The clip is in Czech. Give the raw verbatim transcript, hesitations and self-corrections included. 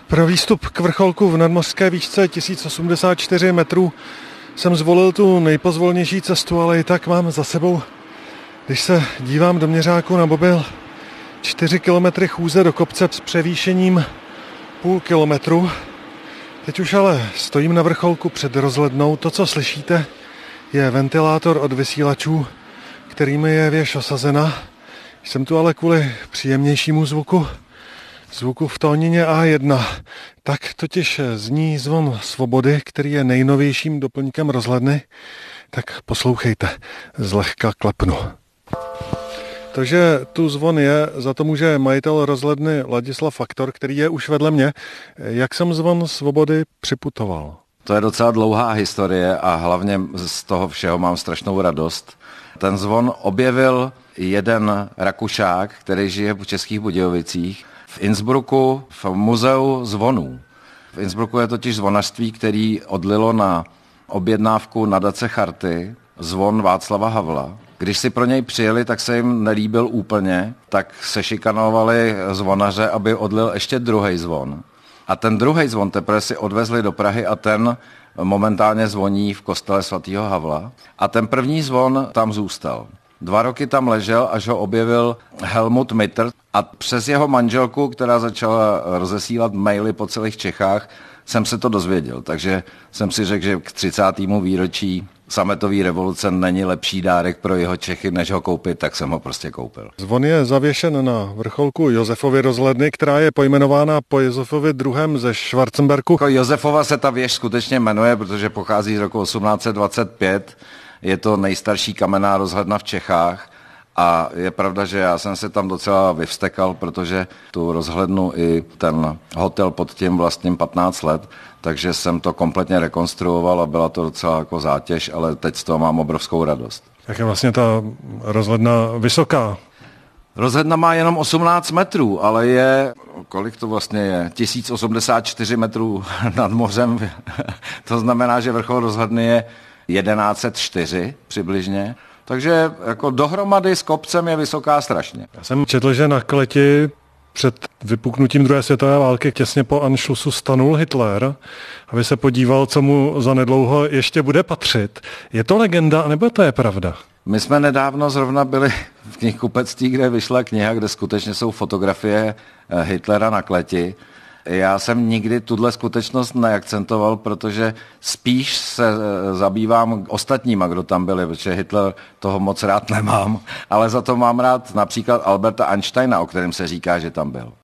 Pro výstup k vrcholku v nadmořské výšce tisíc osmdesát čtyři metrů jsem zvolil tu nejpozvolnější cestu, ale i tak mám za sebou, když se dívám do měřáku na mobil, čtyři kilometry chůze do kopce s převýšením půl kilometru. Teď už ale stojím na vrcholku před rozhlednou. To, co slyšíte, je ventilátor od vysílačů, kterými je věž osazena. Jsem tu ale kvůli příjemnějšímu zvuku, zvuku v tónině A jedna. Tak totiž zní zvon Svobody, který je nejnovějším doplňkem rozhledny. Tak poslouchejte, zlehka klepnu. To, že tu zvon je, za to může majitel rozhledny Ladislav Faktor, který je už vedle mě. Jak jsem zvon Svobody připutoval? To je docela dlouhá historie a hlavně z toho všeho mám strašnou radost. Ten zvon objevil jeden Rakušák, který žije v Českých Budějovicích, v Innsbrucku v muzeu zvonů. V Innsbrucku je totiž zvonařství, který odlilo na objednávku nadace Charty zvon Václava Havla. Když si pro něj přijeli, tak se jim nelíbil úplně, tak se šikanovali zvonaře, aby odlil ještě druhý zvon. A ten druhý zvon teprve si odvezli do Prahy a ten momentálně zvoní v kostele svatého Havla. A ten první zvon tam zůstal. Dva roky tam ležel, až ho objevil Helmut Mitter a přes jeho manželku, která začala rozesílat maily po celých Čechách, jsem se to dozvěděl. Takže jsem si řekl, že k třicátému výročí sametové revoluce není lepší dárek pro jeho Čechy, než ho koupit, tak jsem ho prostě koupil. Zvon je zavěšen na vrcholku Josefovy rozhledny, která je pojmenována po Josefovi druhém. ze Schwarzenberku. Jako Josefova se ta věž skutečně jmenuje, protože pochází z roku osmnáct set dvacet pět. Je to nejstarší kamenná rozhledna v Čechách a je pravda, že já jsem se tam docela vyvstekal, protože tu rozhlednu i ten hotel pod tím vlastním patnáct let, takže jsem to kompletně rekonstruoval a byla to docela jako zátěž, ale teď z toho mám obrovskou radost. Jak je vlastně ta rozhledna vysoká? Rozhledna má jenom osmnáct metrů, ale je, kolik to vlastně je, tisíc osmdesát čtyři metrů nad mořem. To znamená, že vrchol rozhledny je jedenáct set čtyři přibližně, takže jako dohromady s kopcem je vysoká strašně. Já jsem četl, že na Kleti před vypuknutím druhé světové války těsně po Anschlussu stanul Hitler, aby se podíval, co mu zanedlouho ještě bude patřit. Je to legenda, nebo to je pravda? My jsme nedávno zrovna byli v knihkupectví, kde vyšla kniha, kde skutečně jsou fotografie Hitlera na Kleti. Já jsem nikdy tuhle skutečnost neakcentoval, protože spíš se zabývám ostatníma, kdo tam byli, protože Hitler toho moc rád nemám, ale za to mám rád například Alberta Einsteina, o kterém se říká, že tam byl.